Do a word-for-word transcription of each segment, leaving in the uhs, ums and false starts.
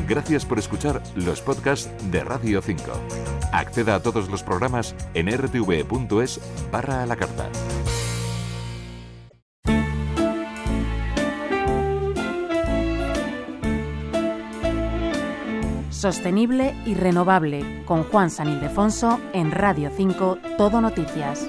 Gracias por escuchar los podcasts de Radio cinco. Acceda a todos los programas en r t v punto es barra a la carta. Sostenible y renovable, con Juan San Ildefonso en Radio cinco, Todo Noticias.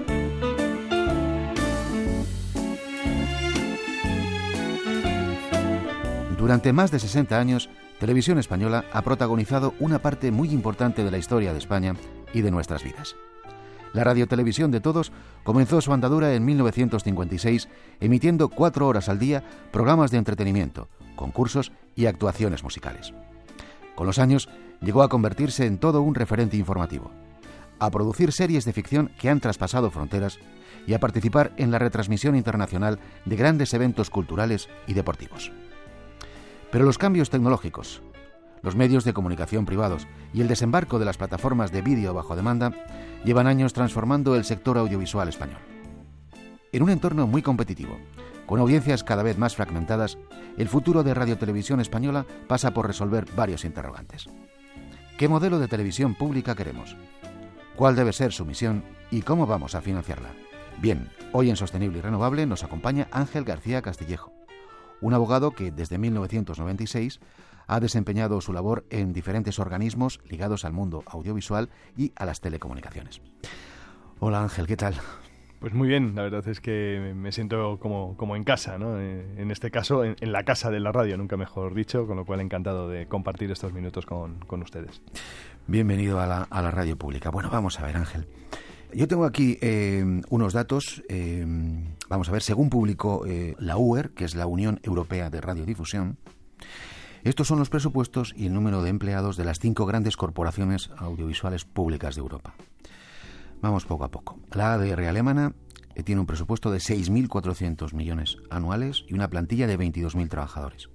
Durante más de sesenta años, Televisión Española ha protagonizado una parte muy importante de la historia de España y de nuestras vidas. La radiotelevisión de todos comenzó su andadura en mil novecientos cincuenta y seis, emitiendo cuatro horas al día programas de entretenimiento, concursos y actuaciones musicales. Con los años, llegó a convertirse en todo un referente informativo, a producir series de ficción que han traspasado fronteras y a participar en la retransmisión internacional de grandes eventos culturales y deportivos. Pero los cambios tecnológicos, los medios de comunicación privados y el desembarco de las plataformas de vídeo bajo demanda llevan años transformando el sector audiovisual español. En un entorno muy competitivo, con audiencias cada vez más fragmentadas, el futuro de Radiotelevisión Española pasa por resolver varios interrogantes. ¿Qué modelo de televisión pública queremos? ¿Cuál debe ser su misión y cómo vamos a financiarla? Bien, hoy en Sostenible y Renovable nos acompaña Ángel García Castillejo, un abogado que desde mil novecientos noventa y seis ha desempeñado su labor en diferentes organismos ligados al mundo audiovisual y a las telecomunicaciones. Hola Ángel, ¿qué tal? Pues muy bien, la verdad es que me siento como, como en casa, ¿no? En este caso, en, en la casa de la radio, nunca mejor dicho, con lo cual encantado de compartir estos minutos con, con ustedes. Bienvenido a la, a la radio pública. Bueno, vamos a ver, Ángel. Yo tengo aquí eh, unos datos, eh, vamos a ver, según publicó eh, la U E R, que es la Unión Europea de Radiodifusión, estos son los presupuestos y el número de empleados de las cinco grandes corporaciones audiovisuales públicas de Europa. Vamos poco a poco. La A D R alemana eh, tiene un presupuesto de seis mil cuatrocientos millones anuales y una plantilla de veintidós mil trabajadores.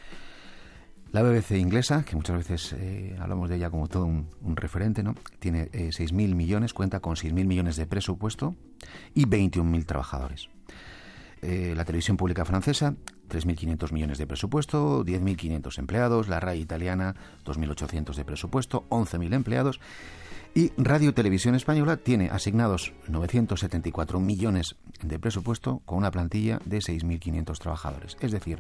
La B B C inglesa, que muchas veces eh, hablamos de ella como todo un, un referente, ¿no? Tiene eh, seis mil millones, cuenta con seis mil millones de presupuesto y veintiún mil trabajadores. Eh, la televisión pública francesa, tres mil quinientos millones de presupuesto, diez mil quinientos empleados. La RAI italiana, dos mil ochocientos de presupuesto, once mil empleados. Y Radio Televisión Española tiene asignados novecientos setenta y cuatro millones de presupuesto con una plantilla de seis mil quinientos trabajadores. Es decir,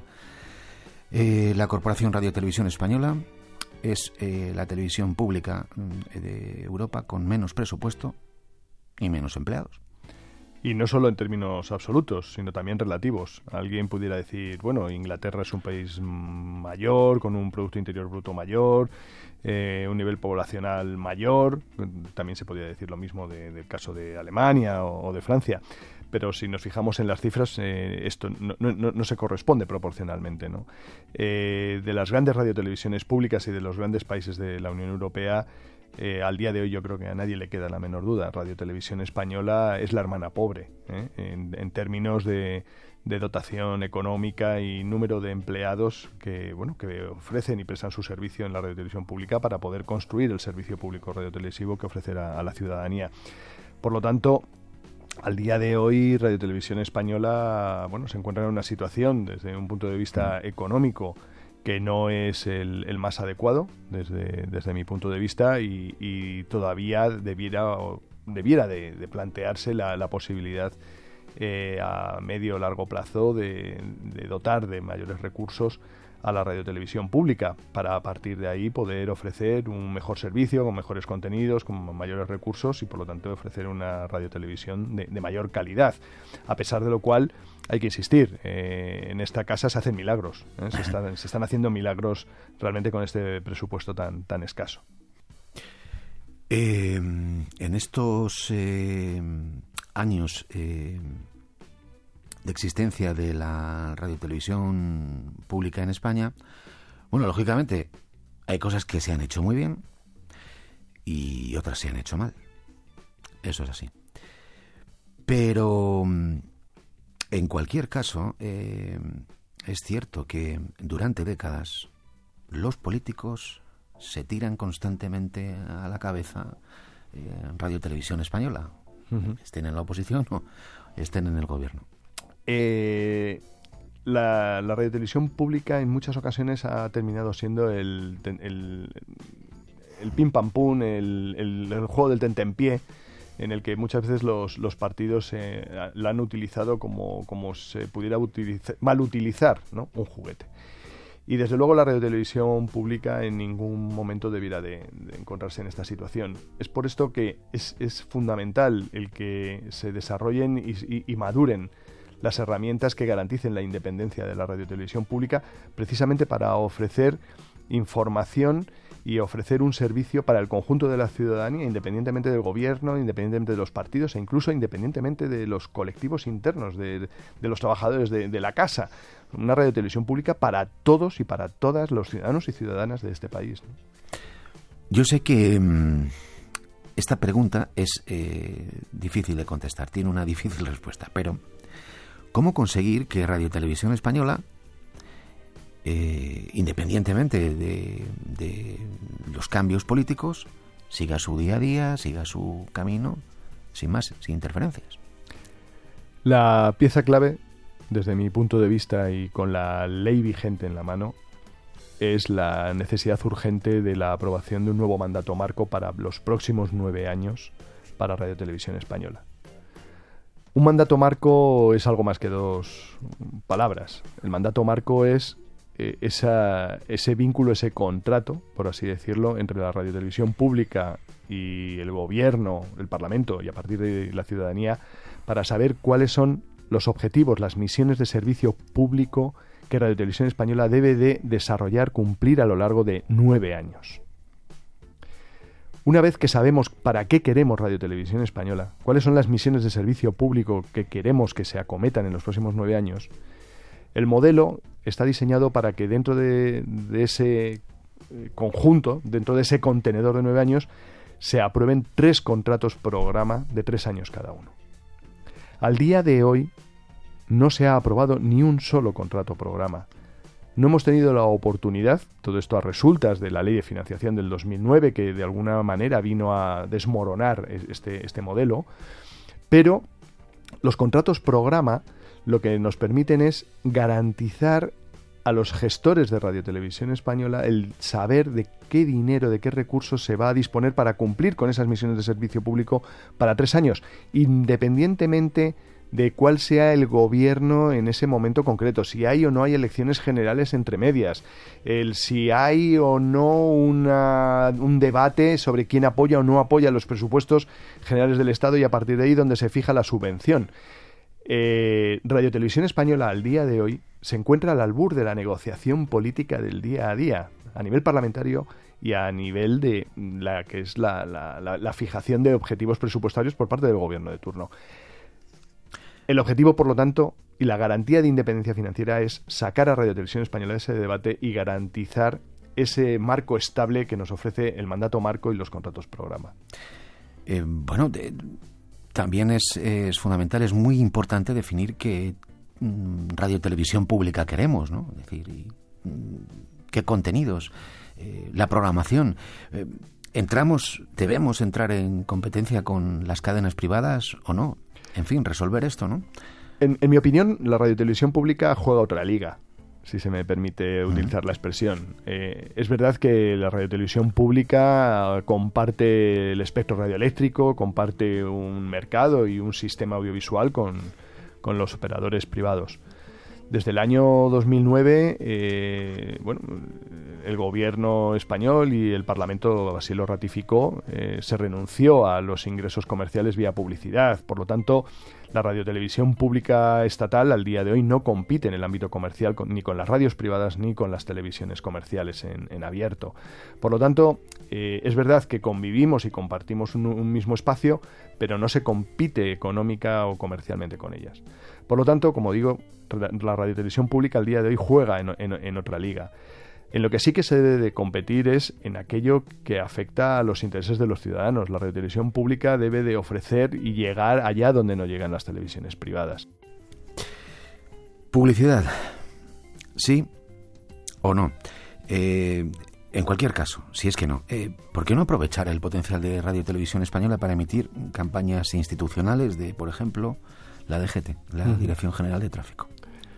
Eh, la Corporación Radio Televisión Española es eh, la televisión pública eh, de Europa con menos presupuesto y menos empleados. Y no solo en términos absolutos, sino también relativos. Alguien pudiera decir, bueno, Inglaterra es un país mayor, con un Producto Interior Bruto mayor, eh, un nivel poblacional mayor. También se podría decir lo mismo de, del caso de Alemania o, o de Francia. Pero si nos fijamos en las cifras, eh, esto no, no, no se corresponde proporcionalmente, ¿no? Eh, de las grandes radiotelevisiones públicas y de los grandes países de la Unión Europea, eh, al día de hoy yo creo que a nadie le queda la menor duda. Radiotelevisión Española es la hermana pobre, ¿eh? en, en términos de, de dotación económica y número de empleados que, bueno, que ofrecen y prestan su servicio en la radiotelevisión pública para poder construir el servicio público radiotelevisivo que ofrecerá a la ciudadanía. Por lo tanto, al día de hoy, Radiotelevisión Española, bueno, se encuentra en una situación desde un punto de vista económico que no es el, el más adecuado desde, desde mi punto de vista y, y todavía debiera, o debiera de, de plantearse la, la posibilidad eh, a medio o largo plazo de, de dotar de mayores recursos a la radiotelevisión pública para a partir de ahí poder ofrecer un mejor servicio con mejores contenidos, con mayores recursos y por lo tanto ofrecer una radiotelevisión de, de mayor calidad. A pesar de lo cual hay que insistir, eh, en esta casa se hacen milagros, ¿eh? se, están, se están haciendo milagros realmente con este presupuesto tan, tan escaso. Eh, en estos eh, años eh, de existencia de la radiotelevisión pública en España, bueno, lógicamente hay cosas que se han hecho muy bien y otras se han hecho mal. Eso es así. Pero en cualquier caso, eh, es cierto que durante décadas los políticos se tiran constantemente a la cabeza eh, Radio Televisión Española, uh-huh. estén en la oposición o estén en el gobierno. Eh, la, la radiotelevisión pública en muchas ocasiones ha terminado siendo el, el, el pim pam pum, el, el, el juego del tentempié, en el que muchas veces los, los partidos eh, la han utilizado como, como se pudiera utilizar, mal utilizar, ¿no?, un juguete. Y desde luego la radiotelevisión pública en ningún momento debiera de, de encontrarse en esta situación. Es por esto que es, es fundamental el que se desarrollen y, y, y maduren las herramientas que garanticen la independencia de la radiotelevisión pública, precisamente para ofrecer información y ofrecer un servicio para el conjunto de la ciudadanía, independientemente del gobierno, independientemente de los partidos e incluso independientemente de los colectivos internos, de, de los trabajadores de, de la casa. Una radiotelevisión pública para todos y para todas los ciudadanos y ciudadanas de este país, ¿no? Yo sé que mmm, esta pregunta es eh, difícil de contestar, tiene una difícil respuesta, pero ¿cómo conseguir que Radio Televisión Española, eh, independientemente de, de los cambios políticos, siga su día a día, siga su camino, sin más, sin interferencias? La pieza clave, desde mi punto de vista y con la ley vigente en la mano, es la necesidad urgente de la aprobación de un nuevo mandato marco para los próximos nueve años para Radio Televisión Española. Un mandato marco es algo más que dos palabras. El mandato marco es eh, esa, ese vínculo, ese contrato, por así decirlo, entre la radiotelevisión pública y el gobierno, el Parlamento y a partir de la ciudadanía, para saber cuáles son los objetivos, las misiones de servicio público que Radio Televisión Española debe de desarrollar, cumplir a lo largo de nueve años. Una vez que sabemos para qué queremos Radio Televisión Española, cuáles son las misiones de servicio público que queremos que se acometan en los próximos nueve años, el modelo está diseñado para que dentro de, de ese conjunto, dentro de ese contenedor de nueve años, se aprueben tres contratos programa de tres años cada uno. Al día de hoy no se ha aprobado ni un solo contrato programa. No hemos tenido la oportunidad, todo esto a resultas de la Ley de Financiación del dos mil nueve, que de alguna manera vino a desmoronar este, este modelo, pero los contratos programa lo que nos permiten es garantizar a los gestores de Radio Televisión Española el saber de qué dinero, de qué recursos se va a disponer para cumplir con esas misiones de servicio público para tres años, independientemente de cuál sea el gobierno en ese momento concreto, si hay o no hay elecciones generales entre medias, el si hay o no una, un debate sobre quién apoya o no apoya los presupuestos generales del Estado y a partir de ahí donde se fija la subvención. Eh, Radio Televisión Española al día de hoy se encuentra al albur de la negociación política del día a día, a nivel parlamentario y a nivel de la que es la, la, la, la fijación de objetivos presupuestarios por parte del gobierno de turno. El objetivo, por lo tanto, y la garantía de independencia financiera es sacar a Radio Televisión Española de ese debate y garantizar ese marco estable que nos ofrece el mandato marco y los contratos programa. Eh, bueno, de, también es, es fundamental, es muy importante definir qué mm, Radio Televisión Pública queremos, ¿no? Es decir, y, mm, qué contenidos, eh, la programación. Eh, ¿Entramos, debemos entrar en competencia con las cadenas privadas o no? En fin, resolver esto, ¿no? En, en mi opinión, la radiotelevisión pública juega otra liga, si se me permite utilizar uh-huh. la expresión. Eh, es verdad que la radiotelevisión pública comparte el espectro radioeléctrico, comparte un mercado y un sistema audiovisual con, con los operadores privados. Desde el año dos mil nueve, eh, bueno, el gobierno español y el Parlamento así lo ratificó, eh, se renunció a los ingresos comerciales vía publicidad. Por lo tanto, la radiotelevisión pública estatal al día de hoy no compite en el ámbito comercial con, ni con las radios privadas ni con las televisiones comerciales en, en abierto. Por lo tanto, eh, es verdad que convivimos y compartimos un, un mismo espacio, pero no se compite económica o comercialmente con ellas. Por lo tanto, como digo, la radiotelevisión pública al día de hoy juega en, en, en otra liga. En lo que sí que se debe de competir es en aquello que afecta a los intereses de los ciudadanos. La radiotelevisión pública debe de ofrecer y llegar allá donde no llegan las televisiones privadas. Publicidad, ¿sí o no? Eh, en cualquier caso, si es que no, eh, ¿por qué no aprovechar el potencial de Radio Televisión Española para emitir campañas institucionales de, por ejemplo, la D G T, la uh-huh. Dirección General de Tráfico?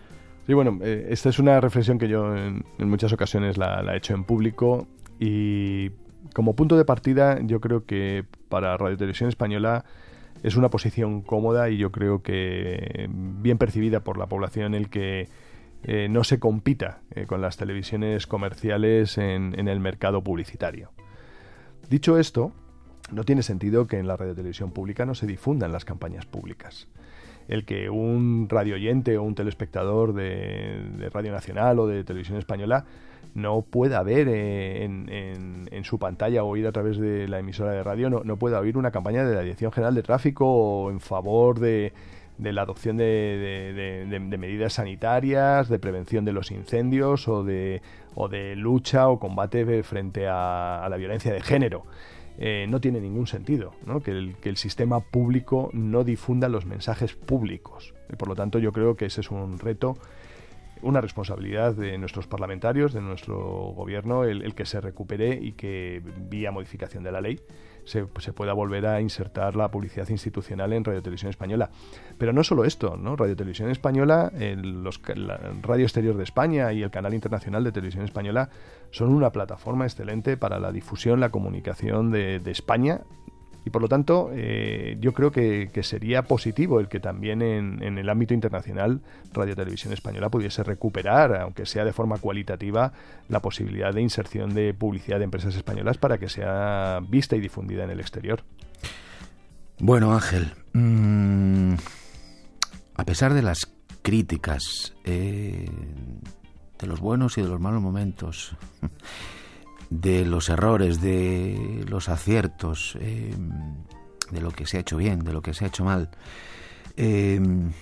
Sí, bueno, eh, esta es una reflexión que yo en, en muchas ocasiones la, la he hecho en público, y como punto de partida yo creo que para Radio Televisión Española es una posición cómoda y yo creo que bien percibida por la población el que eh, no se compita eh, con las televisiones comerciales en, en el mercado publicitario. Dicho esto, no tiene sentido que en la radiotelevisión pública no se difundan las campañas públicas. El que un radioyente o un telespectador de, de Radio Nacional o de Televisión Española no pueda ver eh, en, en, en su pantalla o oír a través de la emisora de radio, no, no pueda oír una campaña de la Dirección General de Tráfico o en favor de, de la adopción de, de, de, de, de medidas sanitarias, de prevención de los incendios o de, o de lucha o combate frente a, a la violencia de género. Eh, no tiene ningún sentido, ¿no? Que, el, que el sistema público no difunda los mensajes públicos. Y por lo tanto, yo creo que ese es un reto, una responsabilidad de nuestros parlamentarios, de nuestro gobierno, el, el que se recupere y que, vía modificación de la ley, se, se pueda volver a insertar la publicidad institucional en Radio Televisión Española. Pero no solo esto, ¿no? Radio Televisión Española, el, los, la Radio Exterior de España y el Canal Internacional de Televisión Española son una plataforma excelente para la difusión, la comunicación de, de España. Y por lo tanto, eh, yo creo que, que sería positivo el que también en, en el ámbito internacional Radio Televisión Española pudiese recuperar, aunque sea de forma cualitativa, la posibilidad de inserción de publicidad de empresas españolas para que sea vista y difundida en el exterior. Bueno, Ángel, mmm, a pesar de las críticas, eh, de los buenos y de los malos momentos, de los errores, de los aciertos, eh, de lo que se ha hecho bien, de lo que se ha hecho mal, eh,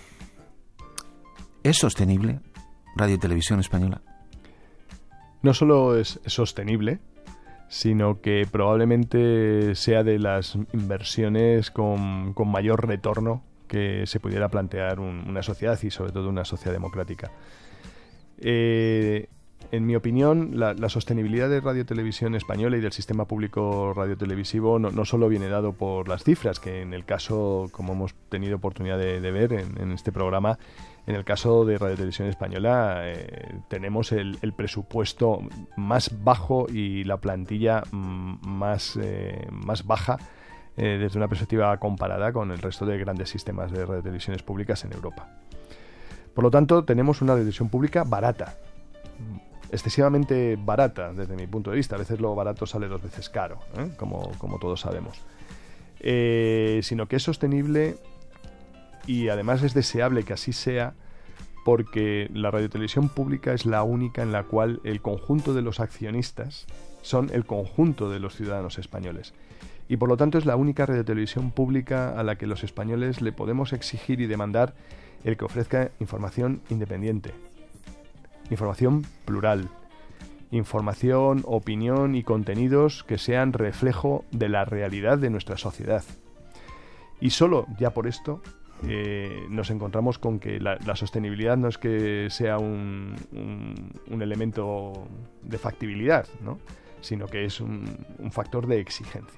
¿es sostenible Radio Televisión Española? No solo es sostenible, sino que probablemente sea de las inversiones con, con mayor retorno que se pudiera plantear un, una sociedad, y sobre todo una sociedad democrática. Eh, en mi opinión, la, la sostenibilidad de Radio Televisión Española y del sistema público radiotelevisivo no, no solo viene dado por las cifras, que en el caso, como hemos tenido oportunidad de, de ver en, en este programa, en el caso de Radio Televisión Española eh, tenemos el, el presupuesto más bajo y la plantilla más, eh, más baja eh, desde una perspectiva comparada con el resto de grandes sistemas de radiotelevisiones públicas en Europa. Por lo tanto, tenemos una televisión pública barata, excesivamente barata desde mi punto de vista. A veces lo barato sale dos veces caro, ¿eh? como, como todos sabemos. Eh, sino que es sostenible y además es deseable que así sea, porque la radiotelevisión pública es la única en la cual el conjunto de los accionistas son el conjunto de los ciudadanos españoles. Y por lo tanto es la única radiotelevisión pública a la que los españoles le podemos exigir y demandar el que ofrezca información independiente, información plural, información, opinión y contenidos que sean reflejo de la realidad de nuestra sociedad. Y solo ya por esto eh, nos encontramos con que la, la sostenibilidad no es que sea un, un, un elemento de factibilidad, ¿no? Sino que es un, un factor de exigencia.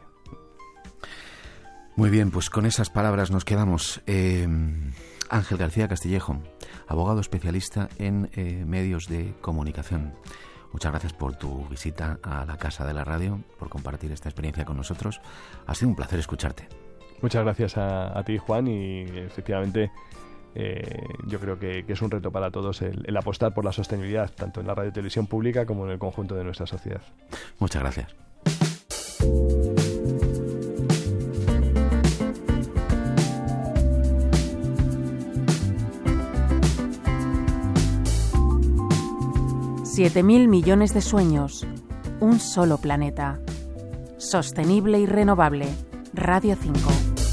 Muy bien, pues con esas palabras nos quedamos. Eh, Ángel García Castillejo, abogado especialista en eh, medios de comunicación. Muchas gracias por tu visita a la Casa de la Radio, por compartir esta experiencia con nosotros. Ha sido un placer escucharte. Muchas gracias a, a ti, Juan, y efectivamente eh, yo creo que, que es un reto para todos el, el apostar por la sostenibilidad, tanto en la radio y televisión pública como en el conjunto de nuestra sociedad. Muchas gracias. Siete mil millones de sueños, un solo planeta. Sostenible y renovable. Radio cinco.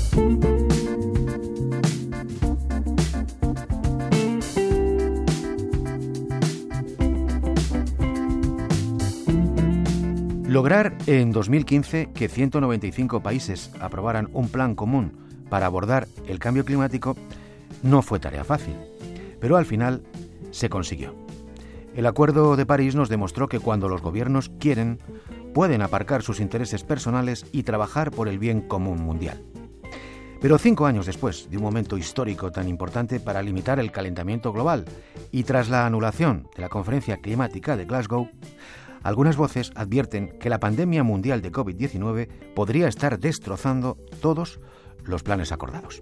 Lograr en dos mil quince que ciento noventa y cinco países aprobaran un plan común para abordar el cambio climático no fue tarea fácil, pero al final se consiguió. El Acuerdo de París nos demostró que cuando los gobiernos quieren, pueden aparcar sus intereses personales y trabajar por el bien común mundial. Pero cinco años después de un momento histórico tan importante para limitar el calentamiento global y tras la anulación de la conferencia climática de Glasgow, algunas voces advierten que la pandemia mundial de covid diecinueve podría estar destrozando todos los planes acordados.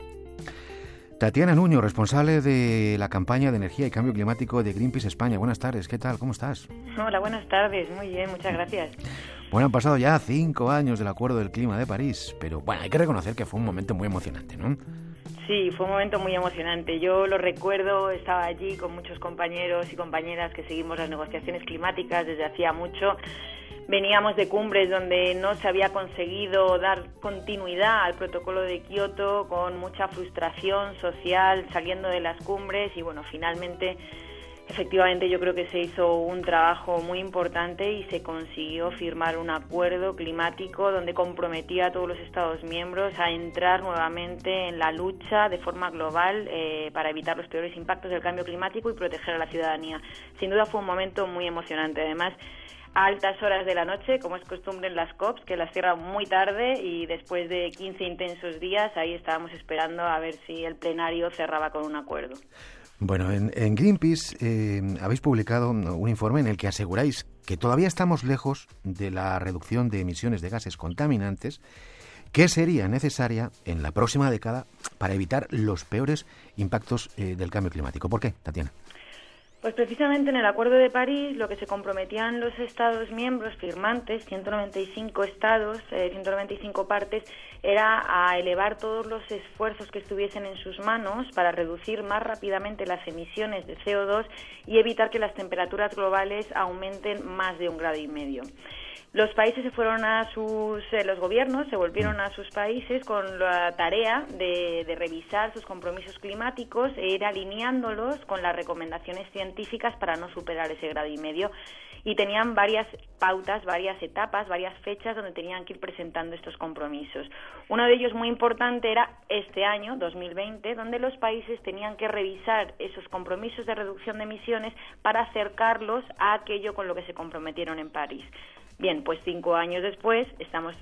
Tatiana Nuño, responsable de la campaña de energía y cambio climático de Greenpeace España. Buenas tardes, ¿qué tal? ¿Cómo estás? Hola, buenas tardes. Muy bien, muchas gracias. Bueno, han pasado ya cinco años del Acuerdo del Clima de París, pero bueno, hay que reconocer que fue un momento muy emocionante, ¿no? Sí, fue un momento muy emocionante. Yo lo recuerdo, estaba allí con muchos compañeros y compañeras que seguimos las negociaciones climáticas desde hacía mucho. Veníamos de cumbres donde no se había conseguido dar continuidad al protocolo de Kioto, con mucha frustración social saliendo de las cumbres y bueno, finalmente, efectivamente yo creo que se hizo un trabajo muy importante y se consiguió firmar un acuerdo climático donde comprometía a todos los Estados miembros a entrar nuevamente en la lucha de forma global eh, para evitar los peores impactos del cambio climático y proteger a la ciudadanía. Sin duda fue un momento muy emocionante. Además, a altas horas de la noche, como es costumbre en las COPs, que las cierran muy tarde y después de quince intensos días, ahí estábamos esperando a ver si el plenario cerraba con un acuerdo. Bueno, en, en Greenpeace eh, habéis publicado un informe en el que aseguráis que todavía estamos lejos de la reducción de emisiones de gases contaminantes que sería necesaria en la próxima década para evitar los peores impactos eh, del cambio climático. ¿Por qué, Tatiana? Pues precisamente en el Acuerdo de París lo que se comprometían los Estados miembros firmantes, ciento noventa y cinco estados, eh, ciento noventa y cinco partes, era a elevar todos los esfuerzos que estuviesen en sus manos para reducir más rápidamente las emisiones de C O dos y evitar que las temperaturas globales aumenten más de un grado y medio. Los países se fueron a sus, eh, los gobiernos se volvieron a sus países con la tarea de, de revisar sus compromisos climáticos e ir alineándolos con las recomendaciones científicas para no superar ese grado y medio. Y tenían varias pautas, varias etapas, varias fechas donde tenían que ir presentando estos compromisos. Uno de ellos muy importante era este año, dos mil veinte, donde los países tenían que revisar esos compromisos de reducción de emisiones para acercarlos a aquello con lo que se comprometieron en París. Bien, pues cinco años después estamos,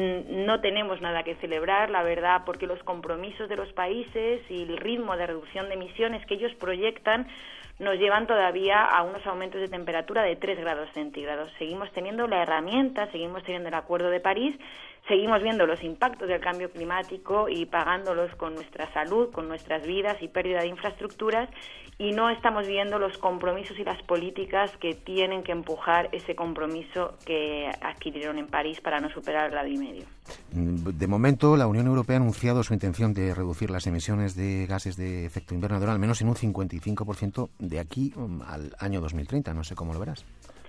no tenemos nada que celebrar, la verdad, porque los compromisos de los países y el ritmo de reducción de emisiones que ellos proyectan nos llevan todavía a unos aumentos de temperatura de tres grados centígrados. Seguimos teniendo la herramienta, seguimos teniendo el Acuerdo de París, seguimos viendo los impactos del cambio climático y pagándolos con nuestra salud, con nuestras vidas y pérdida de infraestructuras, y no estamos viendo los compromisos y las políticas que tienen que empujar ese compromiso que adquirieron en París para no superar el grado y medio. De momento, la Unión Europea ha anunciado su intención de reducir las emisiones de gases de efecto invernadero al menos en un cincuenta y cinco por ciento de aquí al año dos mil treinta. No sé cómo lo verás.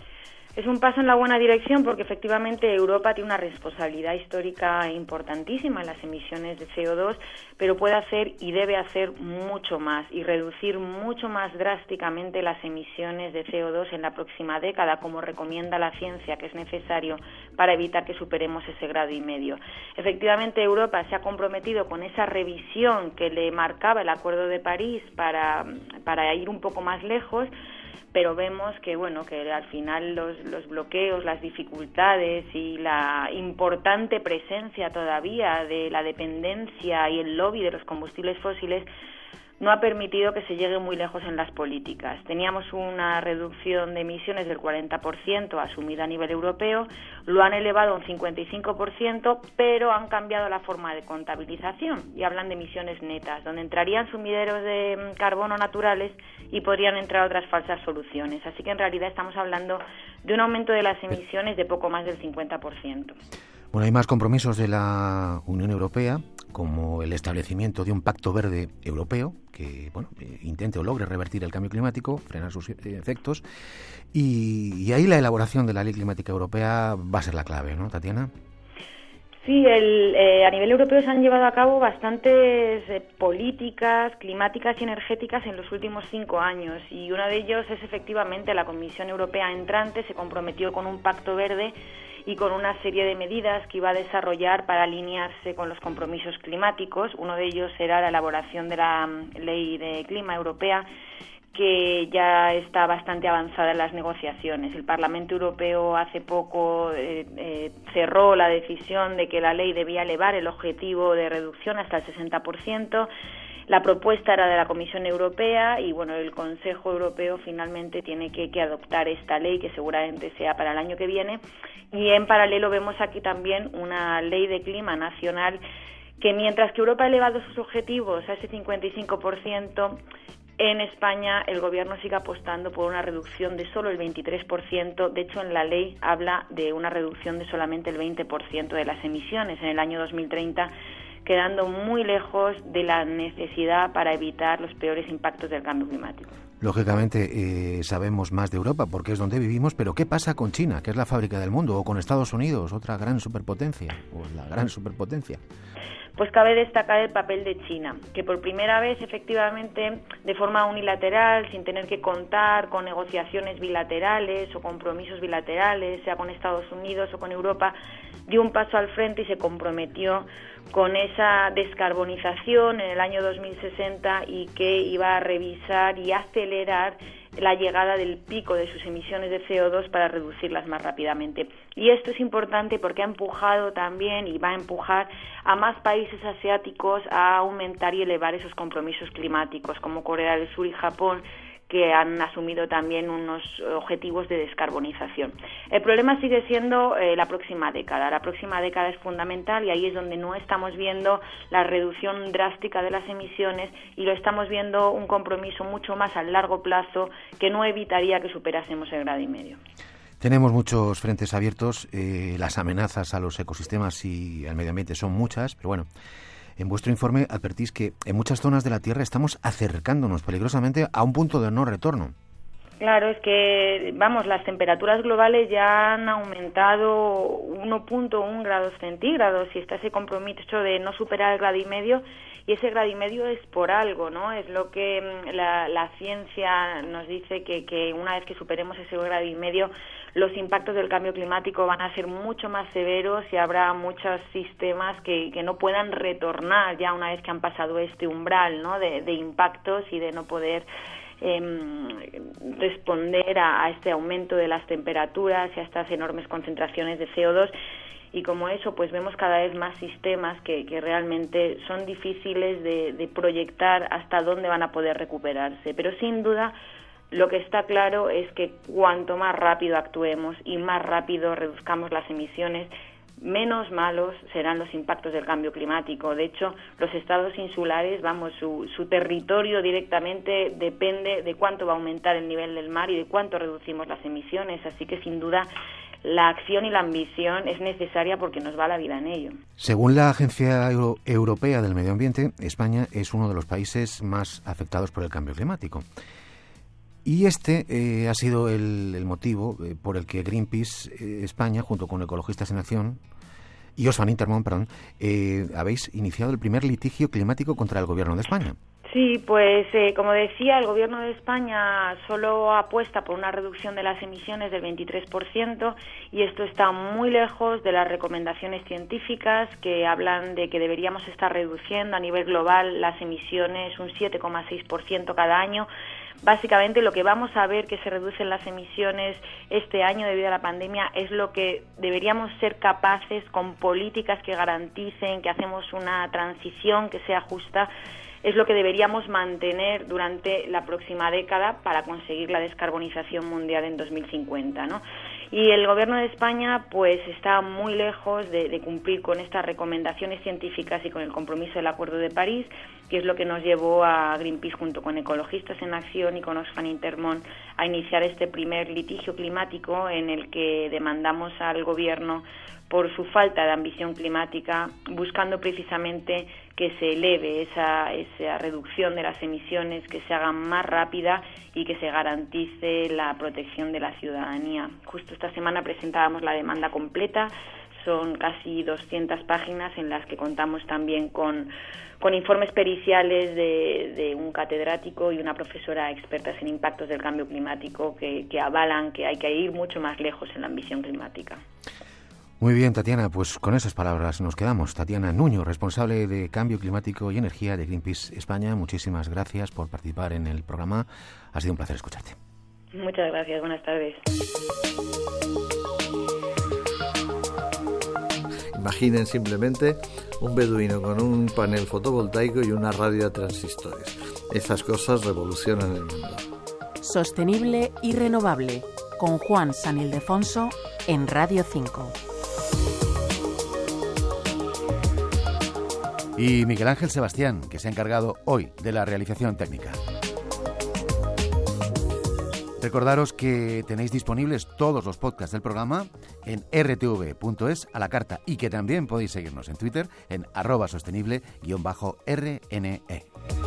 Es un paso en la buena dirección porque efectivamente Europa tiene una responsabilidad histórica importantísima en las emisiones de C O dos, pero puede hacer y debe hacer mucho más y reducir mucho más drásticamente las emisiones de C O dos en la próxima década, como recomienda la ciencia que es necesario para evitar que superemos ese grado y medio. Efectivamente, Europa se ha comprometido con esa revisión que le marcaba el Acuerdo de París para, para ir un poco más lejos, pero vemos que bueno que al final los, los bloqueos, las dificultades y la importante presencia todavía de la dependencia y el lobby de los combustibles fósiles no ha permitido que se llegue muy lejos en las políticas. Teníamos una reducción de emisiones del cuarenta por ciento asumida a nivel europeo, lo han elevado a un cincuenta y cinco por ciento, pero han cambiado la forma de contabilización y hablan de emisiones netas, donde entrarían sumideros de carbono naturales y podrían entrar otras falsas soluciones. Así que en realidad estamos hablando de un aumento de las emisiones de poco más del cincuenta por ciento. Bueno, hay más compromisos de la Unión Europea, como el establecimiento de un pacto verde europeo que bueno intente o logre revertir el cambio climático, frenar sus efectos, y, y ahí la elaboración de la Ley Climática Europea va a ser la clave, ¿no, Tatiana? Sí, el, eh, a nivel europeo se han llevado a cabo bastantes eh, políticas climáticas y energéticas en los últimos cinco años, y uno de ellos es efectivamente la Comisión Europea entrante se comprometió con un pacto verde y con una serie de medidas que iba a desarrollar para alinearse con los compromisos climáticos. Uno de ellos era la elaboración de la Ley de Clima Europea, que ya está bastante avanzada en las negociaciones. El Parlamento Europeo hace poco eh, eh, cerró la decisión de que la ley debía elevar el objetivo de reducción hasta el sesenta por ciento. La propuesta era de la Comisión Europea y bueno, el Consejo Europeo finalmente tiene que, que adoptar esta ley, que seguramente sea para el año que viene. Y en paralelo vemos aquí también una ley de clima nacional que, mientras que Europa ha elevado sus objetivos a ese cincuenta y cinco por ciento, en España el Gobierno sigue apostando por una reducción de solo el veintitrés por ciento. De hecho, en la ley habla de una reducción de solamente el veinte por ciento de las emisiones en el año dos mil treinta, quedando muy lejos de la necesidad para evitar los peores impactos del cambio climático. Lógicamente eh, sabemos más de Europa porque es donde vivimos, pero ¿qué pasa con China, que es la fábrica del mundo, o con Estados Unidos, otra gran superpotencia, o la gran superpotencia? Pues cabe destacar el papel de China, que por primera vez, efectivamente, de forma unilateral, sin tener que contar con negociaciones bilaterales o compromisos bilaterales, sea con Estados Unidos o con Europa, dio un paso al frente y se comprometió con esa descarbonización en el año dos mil sesenta y que iba a revisar y acelerar la llegada del pico de sus emisiones de C O dos para reducirlas más rápidamente. Y esto es importante porque ha empujado también y va a empujar a más países asiáticos a aumentar y elevar esos compromisos climáticos, como Corea del Sur y Japón, que han asumido también unos objetivos de descarbonización. El problema sigue siendo eh, la próxima década. La próxima década es fundamental y ahí es donde no estamos viendo la reducción drástica de las emisiones y lo estamos viendo un compromiso mucho más a largo plazo que no evitaría que superásemos el grado y medio. Tenemos muchos frentes abiertos, eh, las amenazas a los ecosistemas y al medio ambiente son muchas, pero bueno, en vuestro informe advertís que en muchas zonas de la Tierra estamos acercándonos peligrosamente a un punto de no retorno. Claro, es que, vamos, las temperaturas globales ya han aumentado uno punto uno grados centígrados y está ese compromiso de no superar el grado y medio, y ese grado y medio es por algo, ¿no? Es lo que la, la ciencia nos dice, que, que una vez que superemos ese grado y medio, los impactos del cambio climático van a ser mucho más severos y habrá muchos sistemas que, que no puedan retornar ya una vez que han pasado este umbral, ¿no? de, de impactos y de no poder eh, responder a, a este aumento de las temperaturas y a estas enormes concentraciones de C O dos. Y como eso, pues vemos cada vez más sistemas que, que realmente son difíciles de, de proyectar hasta dónde van a poder recuperarse. Pero sin duda, lo que está claro es que cuanto más rápido actuemos y más rápido reduzcamos las emisiones, menos malos serán los impactos del cambio climático. De hecho, los estados insulares, vamos, su, su territorio directamente depende de cuánto va a aumentar el nivel del mar y de cuánto reducimos las emisiones. Así que, sin duda, la acción y la ambición es necesaria porque nos va la vida en ello. Según la Agencia Euro- Europea del Medio Ambiente, España es uno de los países más afectados por el cambio climático. Y este eh, ha sido el, el motivo eh, por el que Greenpeace eh, España, junto con Ecologistas en Acción y Oxfam Intermón, perdón, eh, habéis iniciado el primer litigio climático contra el Gobierno de España. Sí, pues eh, como decía, el Gobierno de España solo apuesta por una reducción de las emisiones del veintitrés por ciento y esto está muy lejos de las recomendaciones científicas que hablan de que deberíamos estar reduciendo a nivel global las emisiones un siete coma seis por ciento cada año. Básicamente lo que vamos a ver que se reducen las emisiones este año debido a la pandemia es lo que deberíamos ser capaces, con políticas que garanticen que hacemos una transición que sea justa, es lo que deberíamos mantener durante la próxima década para conseguir la descarbonización mundial en dos mil cincuenta, ¿no? Y el Gobierno de España pues está muy lejos de, de cumplir con estas recomendaciones científicas y con el compromiso del Acuerdo de París, que es lo que nos llevó a Greenpeace, junto con Ecologistas en Acción y con Oxfam Intermón, a iniciar este primer litigio climático en el que demandamos al Gobierno por su falta de ambición climática, buscando precisamente que se eleve esa, esa reducción de las emisiones, que se haga más rápida y que se garantice la protección de la ciudadanía. Justo esta semana presentábamos la demanda completa, son casi doscientas páginas en las que contamos también con, con informes periciales de, de un catedrático y una profesora expertas en impactos del cambio climático que, que avalan que hay que ir mucho más lejos en la ambición climática. Muy bien, Tatiana, pues con esas palabras nos quedamos. Tatiana Nuño, responsable de Cambio Climático y Energía de Greenpeace España, muchísimas gracias por participar en el programa. Ha sido un placer escucharte. Muchas gracias, buenas tardes. Imaginen simplemente un beduino con un panel fotovoltaico y una radio a transistores. Esas cosas revolucionan el mundo. Sostenible y renovable, con Juan San Ildefonso en Radio cinco. Y Miguel Ángel Sebastián, que se ha encargado hoy de la realización técnica. Recordaros que tenéis disponibles todos los podcasts del programa en erre te ve punto es a la carta y que también podéis seguirnos en Twitter en arroba sostenible guión bajo erre ene e.